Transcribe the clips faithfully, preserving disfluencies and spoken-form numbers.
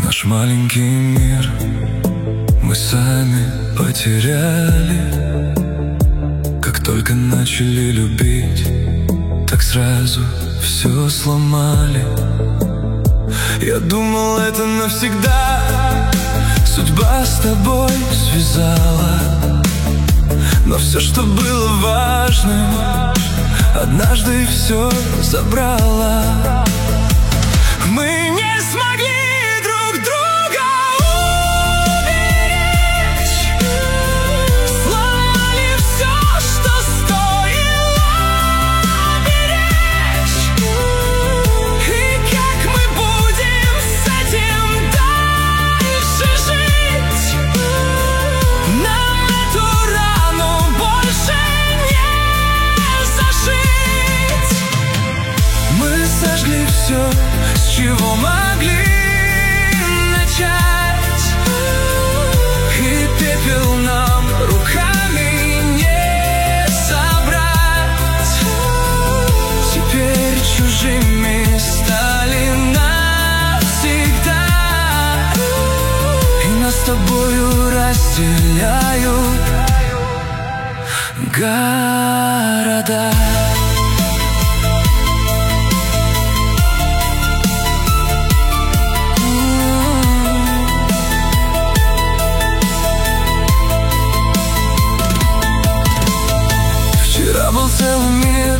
Наш маленький мир мы сами потеряли. Как только начали любить, так сразу все сломали. Я думал, это навсегда судьба с тобой связала, но все, что было важным, однажды все забрала. Мы не смогли друг друга уберечь, сломали все, что стоило беречь. И как мы будем с этим дальше жить? Нам эту рану больше не зашить. Мы сожгли все, с чего могли начать, и пепел нам руками не собрать. Теперь чужими стали навсегда, и нас с тобою разделяют города. Вчера был целый мир,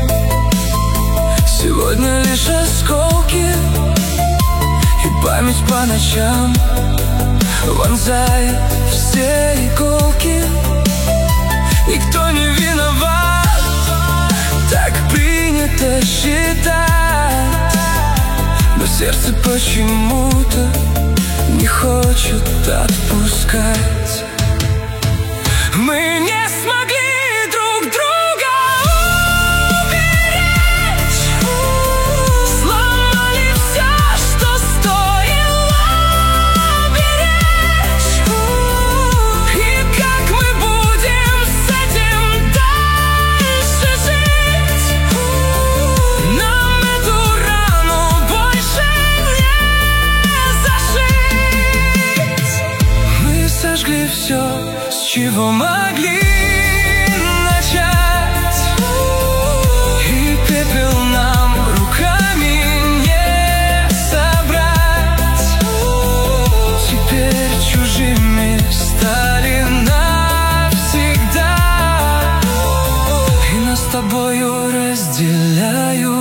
сегодня лишь осколки, и память по ночам вонзает все иголки. Никто не виноват, так принято считать, но сердце почему-то не хочет отпускать. Мы не смогли все, с чего могли начать, и пепел нам руками не собрать. Теперь чужими стали навсегда, и нас с тобою разделяют